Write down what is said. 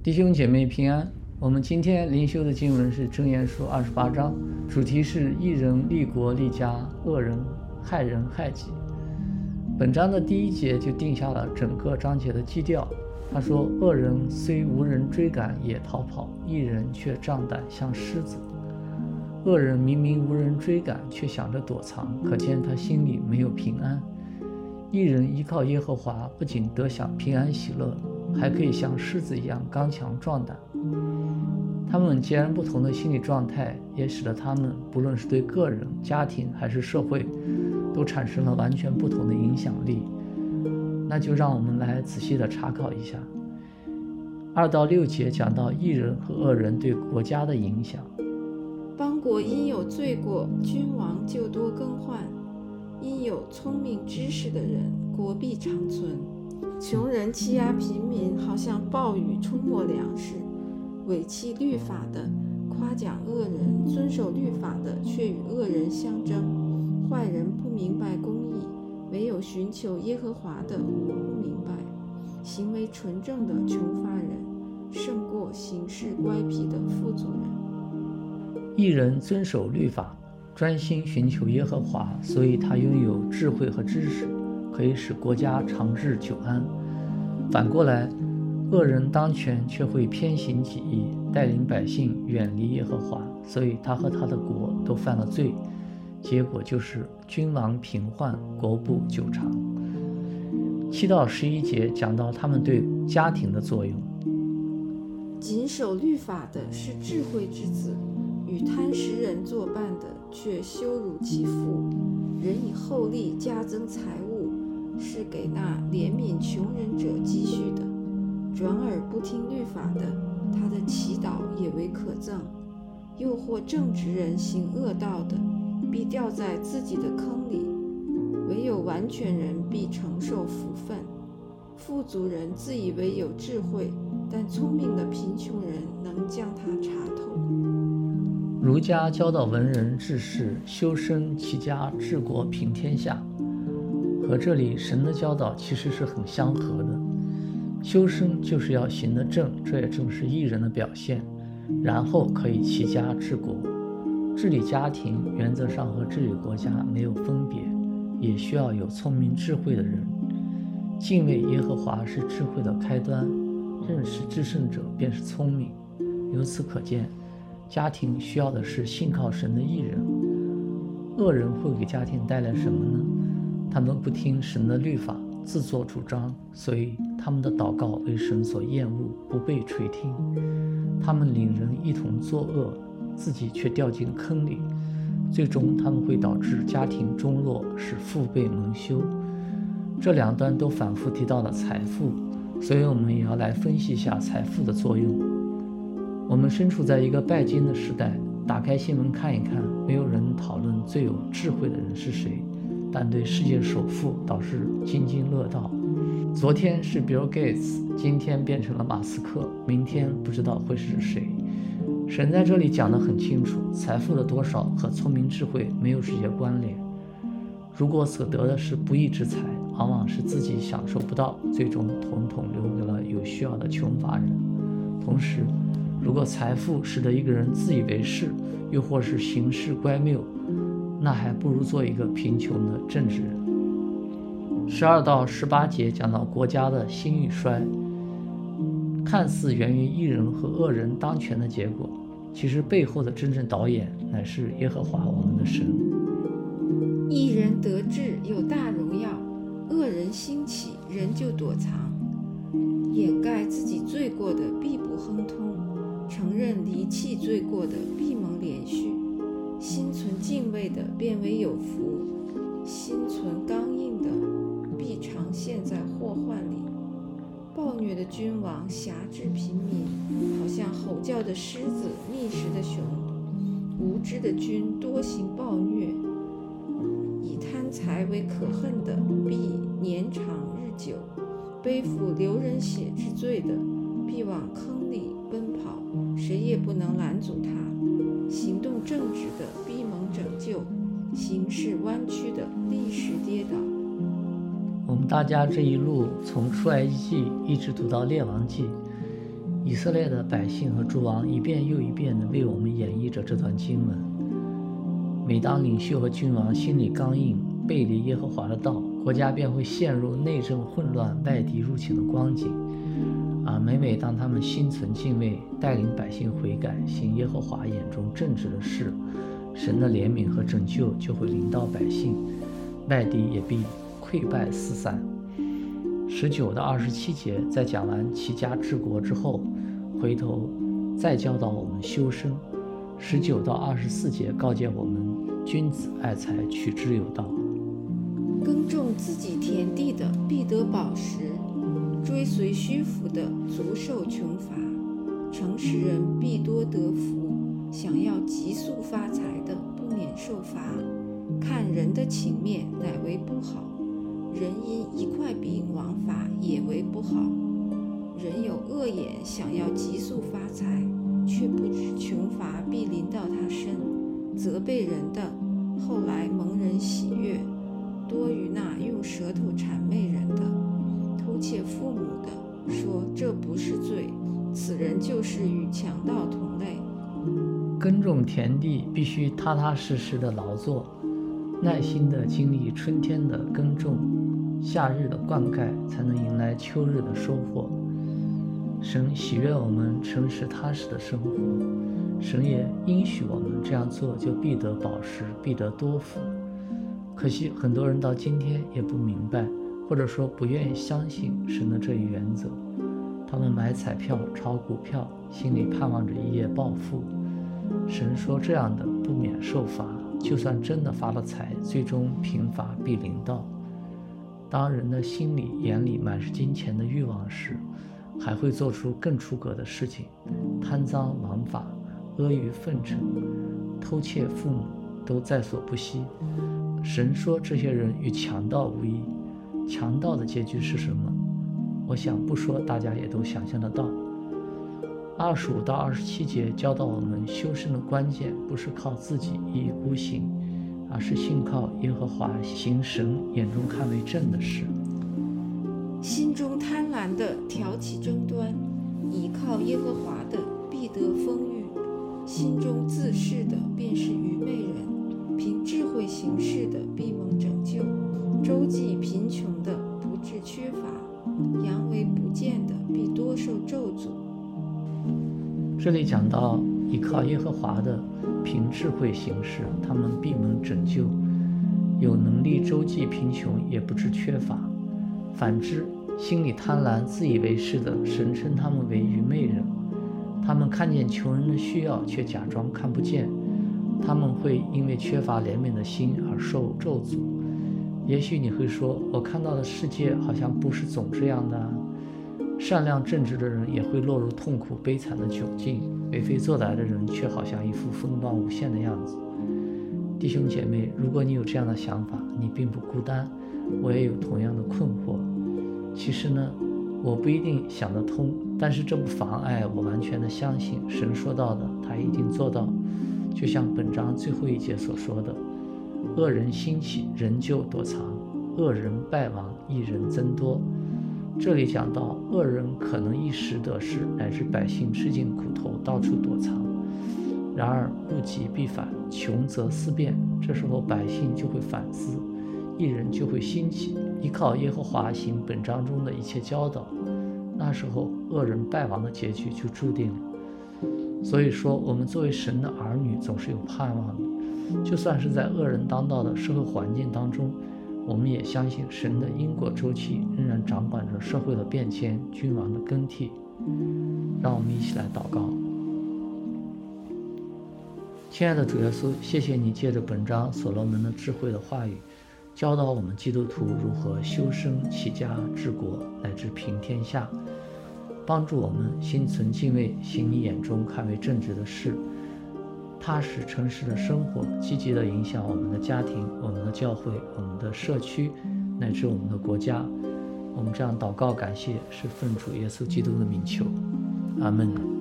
弟兄姐妹平安，我们今天灵修的经文是箴言书28章，主题是义人立国立家，恶人害人害己。本章的第1节就定下了整个章节的基调。他说，恶人虽无人追赶也逃跑，义人却仗胆像狮子。恶人明明无人追赶，却想着躲藏，可见他心里没有平安。义人依靠耶和华，不仅得享平安喜乐，还可以像狮子一样刚强壮胆。他们截然不同的心理状态，也使得他们不论是对个人、家庭还是社会，都产生了完全不同的影响力。那就让我们来仔细的查考一下。2到6节讲到义人和恶人对国家的影响。 邦国因有罪过，君王就多更换；因有聪明知识的人，国必长存。穷人欺压贫民，好像暴雨冲没粮食；违弃律法的夸奖恶人，遵守律法的却与恶人相争。坏人不明白公义，唯有寻求耶和华的不明白。行为纯正的穷乏人，胜过行事乖僻的富足人。 义人遵守律法，专心寻求耶和华，所以他拥有智慧和知识，可以使国家长治久安。反过来，恶人当权却会偏行己意，带领百姓远离耶和华，所以他和他的国都犯了罪，结果就是君王平患，国不久长。7到11节讲到他们对家庭的作用。 谨守律法的是智慧之子，与贪食人作伴的却羞辱其父。人以厚利加增财物，是给那怜悯穷人者积蓄的。转而不听律法的，他的祈祷也为可憎。诱惑正直人行恶道的，必掉在自己的坑里；唯有完全人必承受福分。富足人自以为有智慧，但聪明的贫穷人能将他查透。 儒家教导文人治世，修身齐家治国平天下，和这里神的教导其实是很相合的。修身就是要行得正，这也正是义人的表现，然后可以齐家治国。治理家庭原则上和治理国家没有分别，也需要有聪明智慧的人。敬畏耶和华是智慧的开端，认识至圣者便是聪明。由此可见，家庭需要的是信靠神的义人。恶人会给家庭带来什么呢？他们不听神的律法，自作主张，所以他们的祷告为神所厌恶，不被垂听。他们领人一同作恶，自己却掉进坑里，最终他们会导致家庭中落，使父辈蒙羞。这两段都反复提到了财富，所以我们也要来分析一下财富的作用。我们身处在一个拜金的时代，打开新闻看一看，没有人讨论最有智慧的人是谁，但对世界首富倒是津津乐道。昨天是 Bill Gates， 今天变成了马斯克，明天不知道会是谁。神在这里讲得很清楚，财富的多少和聪明智慧没有直接关联。如果所得的是不义之财，往往是自己享受不到，最终统统留给了有需要的穷乏人。同时，如果财富使得一个人自以为是，又或是行事乖谬，那还不如做一个贫穷的正直人。12到18节讲到国家的兴与衰，看似源于义人和恶人当权的结果，其实背后的真正导演乃是耶和华我们的神。 义人得志有大荣耀，恶人兴起人就躲藏。掩盖自己罪过的必不亨通，承认离弃罪过的必蒙连续。心存敬畏的便为有福，心存刚硬的必常陷在祸患里。暴虐的君王辖制平民，好像吼叫的狮子觅食的熊。无知的君多行暴虐，以贪财为可恨的必年长日久。背负流人血之罪的必往坑里奔跑，谁也不能拦阻他。行动正直的必蒙拯救，行事弯曲的立时跌倒。 我们大家这一路从出埃及记一直读到列王记， 以色列的百姓和诸王一遍又一遍地为我们演绎着这段经文。每当领袖和君王心里刚硬，背离耶和华的道，国家便会陷入内政混乱、外敌入侵的光景。每当他们心存敬畏，带领百姓悔改，行耶和华眼中正直的事，神的怜悯和拯救就会临到百姓，外敌也必溃败四散。19到27节在讲完齐家治国之后，回头再教导我们修身。19到24节告诫我们，君子爱财，取之有道。 耕种自己田地的必得饱食，追随虚浮的足受穷乏。诚实人必多得福，想要急速发财的不免受罚。看人的情面乃为不好，人因一块饼枉法也为不好。人有恶眼，想要急速发财，却不知穷乏必临到他身，责备人的后来蒙人喜悦，多于那用舌头谄媚人的，偷窃父母的，说这不是罪，此人就是与强盗同类。 耕种田地必须踏踏实实的劳作，耐心的经历春天的耕种，夏日的灌溉，才能迎来秋日的收获。神喜悦我们诚实踏实的生活，神也应许我们这样做就必得饱食，必得多福。可惜很多人到今天也不明白，或者说不愿意相信神的这一原则。他们买彩票、炒股票，心里盼望着一夜暴富。神说这样的不免受罚，就算真的发了财，最终贫乏必临到。当人的心里眼里满是金钱的欲望时，还会做出更出格的事情，贪赃枉法、阿谀奉承、偷窃父母都在所不惜。神说这些人与强盗无异。强盗的结局是什么？我想不说大家也都想象得到。25到27节教导我们，修身的关键不是靠自己一意孤行，而是信靠耶和华，行神眼中看为正的事。 心中贪婪的挑起争端，倚靠耶和华的必得丰裕。心中自恃的便是愚昧人，凭智慧行事的必蒙拯救。周济贫穷的不致缺乏，扬为不见的必多受咒诅。 这里讲到依靠耶和华的凭智慧行事，他们必蒙拯救，有能力周济贫穷，也不致缺乏。反之，心里贪婪自以为是的，神称他们为愚昧人。他们看见穷人的需要，却假装看不见。他们会因为缺乏怜悯的心而受咒诅。也许你会说，我看到的世界好像不是总这样的啊。善良正直的人也会落入痛苦悲惨的窘境，为非作歹的人却好像一副风光无限的样子。弟兄姐妹，如果你有这样的想法，你并不孤单，我也有同样的困惑。其实呢，我不一定想得通，但是这不妨碍我完全的相信神说到的他一定做到。就像本章最后一节所说的，恶人兴起，人就躲藏；恶人败亡，义人增多。这里讲到恶人可能一时得势，乃至百姓吃尽苦头，到处躲藏。然而物极必反，穷则思变，这时候百姓就会反思，义人就会兴起，依靠耶和华行本章中的一切教导。那时候恶人败亡的结局就注定了。所以说，我们作为神的儿女总是有盼望的，就算是在恶人当道的社会环境当中，我们也相信神的因果周期仍然掌管着社会的变迁、君王的更替。让我们一起来祷告。亲爱的主耶稣，谢谢你借着本章所罗门的智慧的话语，教导我们基督徒如何修身齐家治国，乃至平天下，帮助我们心存敬畏，行你眼中看为正直的事，踏实诚实的生活，积极地影响我们的家庭、我们的教会、我们的社区，乃至我们的国家。我们这样祷告感谢，是奉主耶稣基督的名求，阿们。